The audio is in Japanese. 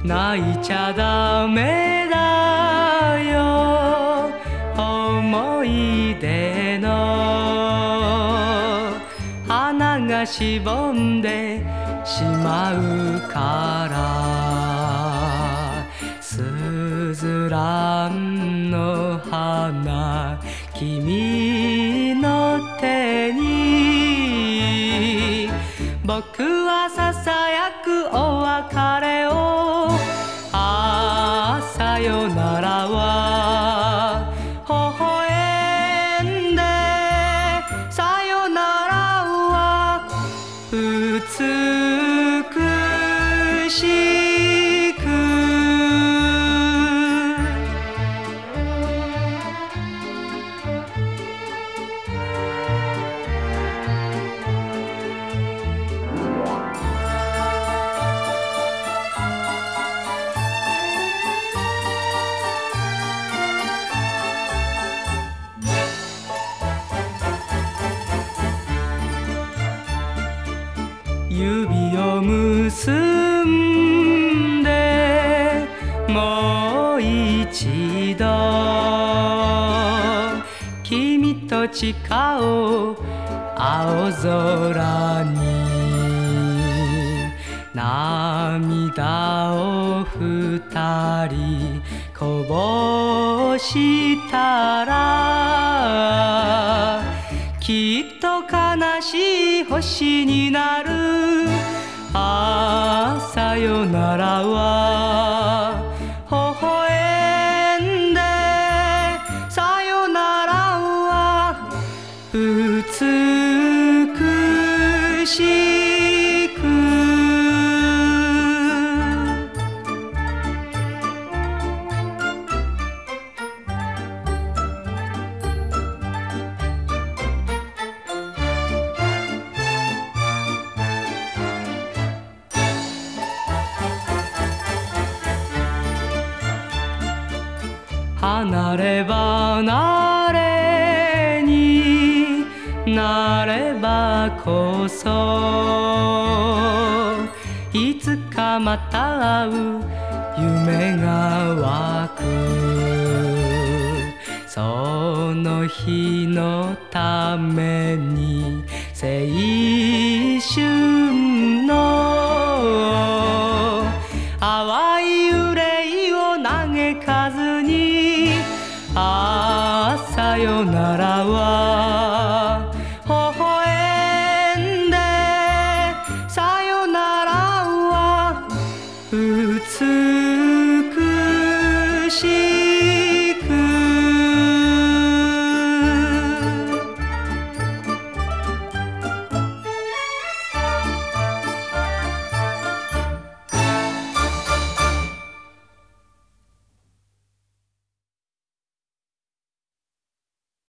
泣いちゃダメだよ思い出の花がしぼんでしまうからスズランの花君の手に僕はささやくお別れをさよならは微笑んでさよならは美しく指を結んでもう一度君と誓おう青空に涙を二人こぼしたらきっと悲しい星になるさよならは微笑んでさよならは美しく離れ離れになればこそいつかまた会う夢が湧くその日のために青春の淡い憂いを嘆かずにさよならは